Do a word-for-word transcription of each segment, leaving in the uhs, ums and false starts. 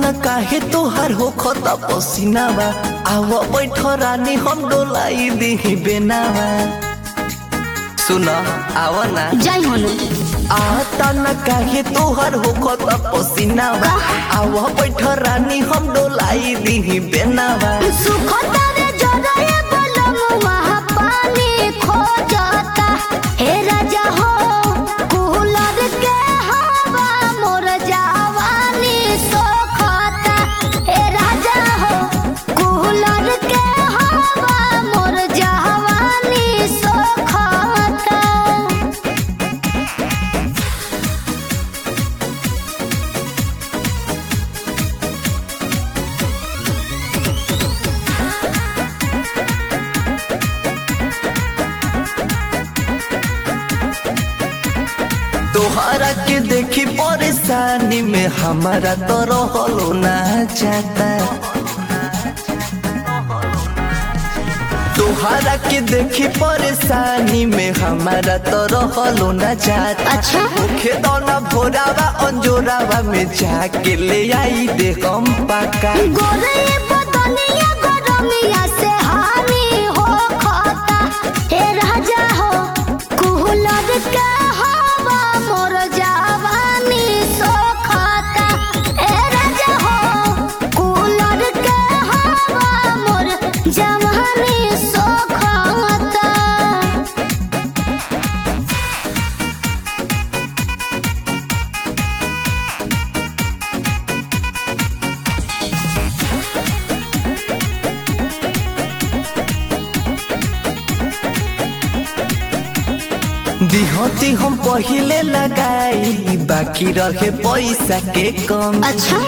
न काहे तोहर हो खता पसीनावा आव बैठ रानी हम डोलाई दी बेनावा सुन आव ना जाई होनु आता न काहे तोहर हो खता पसीनावा आव बैठ रानी हम डोलाई दी बेनावा सुखता रे जगए बलम वहाँ पानी खो जाता हे राजा हो कूलर के हवा मोर जवानी सोखता हे राजा हो कूलर के हवा मोर जवानी सोखता। तोहरा के देखी परेशानी में हमारा तो रहलो ना जाता तोहरा के देखी परेशानी में हमारा तो रहलो ना जाता अच्छा मुखे दोना भोरावा अंजोरावा में जाके ले आई दे हम पाका गोरे बदनिया गरमिया से हानि हो खाता हे राजा हो कूलर के हवा मोर जवानी सोखता हे राजा हो कूलर के हवा मोर जवानी सोखता। दिहती हम पहिले लगाई बाकी रहे पैसा के कम अच्छा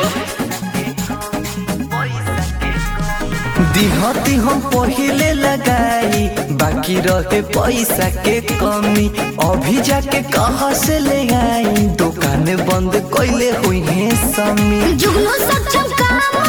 दिहती हम पहिले लगाई बाकी रहे पैसा के कमी अभी जाके कहाँ से ले आई दुकान बंद कैले हुई है समी जुगनू सक्षम काम